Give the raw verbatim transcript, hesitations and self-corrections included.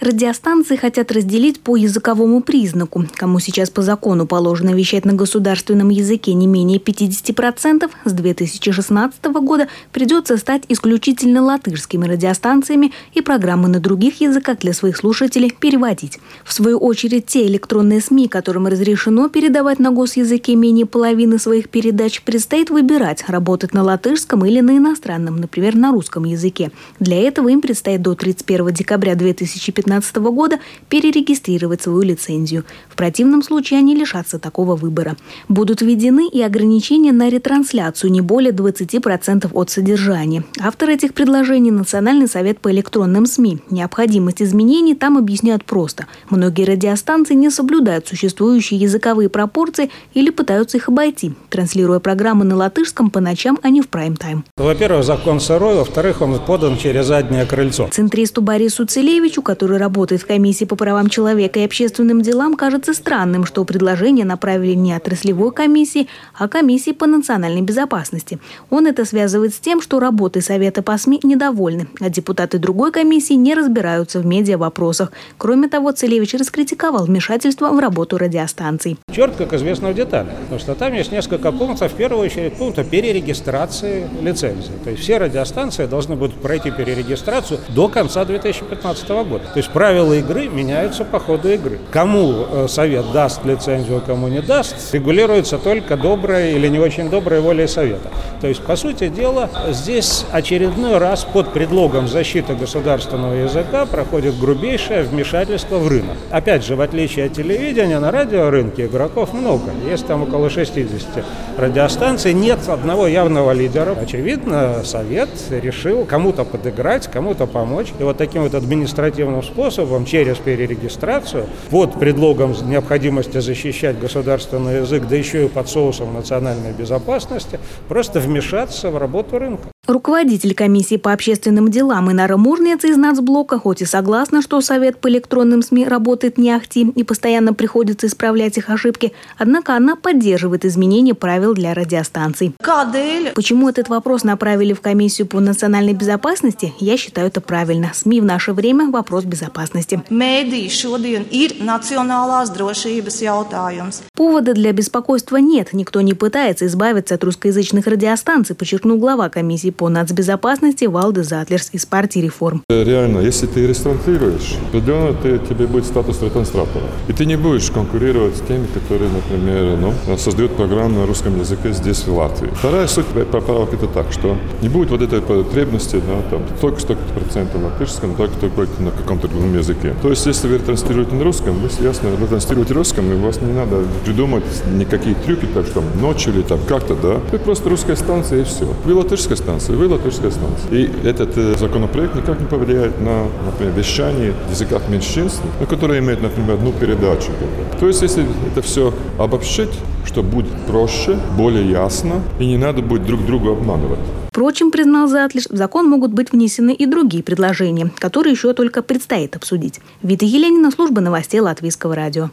Радиостанции хотят разделить по языковому признаку. Кому сейчас по закону положено вещать на государственном языке не менее пятидесяти процентов, с две тысячи шестнадцатого года придется стать исключительно латышскими радиостанциями и программы на других языках для своих слушателей переводить. В свою очередь, те электронные СМИ, которым разрешено передавать на госязыке менее половины своих передач, предстоит выбирать, работать на латышском или на иностранном, например, на русском языке. Для этого им предстоит до тридцать первого декабря две тысячи пятнадцатого года перерегистрировать свою лицензию. В противном случае они лишатся такого выбора. Будут введены и ограничения на ретрансляцию не более двадцати процентов от содержания. Автор этих предложений – Национальный совет по электронным СМИ. Необходимость изменений там объясняют просто. Многие радиостанции не соблюдают существующие языковые пропорции или пытаются их обойти, транслируя программы на латышском по ночам, а не в прайм-тайм. Во-первых, закон сырой, во-вторых, он подан через заднее крыльцо. Центристу Борису Целевичу, который работает в комиссии по правам человека и общественным делам, кажется странным, что предложение направили не отраслевой комиссии, а комиссии по национальной безопасности. Он это связывает с тем, что работой Совета по СМИ недовольны, а депутаты другой комиссии не разбираются в медиавопросах. Кроме того, Целевич раскритиковал вмешательство в работу радиостанций. Черт, как известно, в деталях. Потому что там есть несколько пунктов. В первую очередь, пункта перерегистрации лицензии. То есть все радиостанции должны будут пройти перерегистрацию до конца две тысячи пятнадцатого года. То есть правила игры меняются по ходу игры. Кому совет даст лицензию, кому не даст, регулируется только добрая или не очень добрая воля совета. То есть, по сути дела, здесь очередной раз под предлогом защиты государственного языка проходит грубейшее вмешательство в рынок. Опять же, в отличие от телевидения, на радиорынке игроков много. Есть там около шестидесяти радиостанций, нет одного явного лидера. Очевидно, совет решил кому-то подыграть, кому-то помочь. И вот таким вот административным способом, через перерегистрацию, под предлогом необходимости защищать государственный язык, да еще и под соусом национальной безопасности, просто вмешаться в работу рынка. Руководитель комиссии по общественным делам Инара Мурниеца из Нацблока хоть и согласна, что Совет по электронным СМИ работает не ахти и постоянно приходится исправлять их ошибки, однако она поддерживает изменения правил для радиостанций. Почему этот вопрос направили в комиссию по национальной безопасности, я считаю это правильно. СМИ в наше время – вопрос безопасности. Повода для беспокойства нет. Никто не пытается избавиться от русскоязычных радиостанций, подчеркнул глава комиссии по нацбезопасности Валдис Затлерс из партии «Реформ». Реально, если ты ретранслируешь, определенно ты, тебе будет статус ретранслятора. И ты не будешь конкурировать с теми, которые, например, ну, создают программу на русском языке здесь, в Латвии. Вторая суть поправок это так, что не будет вот этой потребности, да, там, только столько процентов на латышском, только, только на каком-то другом языке. То есть, если вы ретранслируете на русском, вы, ясно, ретранслируете русском, и у вас не надо придумать никакие трюки, так что там, ночью или там как-то, да. Вы просто русская станция и все. Вы латышская станция. Вы латышская станция. И этот э, законопроект никак не повлияет на, например, вещание в языках меньшинств, ну, которые имеют, например, одну передачу. То есть, если это все обобщить, что будет проще, более ясно, и не надо будет друг друга обманывать. Впрочем, признал Затлерс, в закон могут быть внесены и другие предложения, которые еще только предстоит обсудить. Вита Еленина, служба новостей Латвийского радио.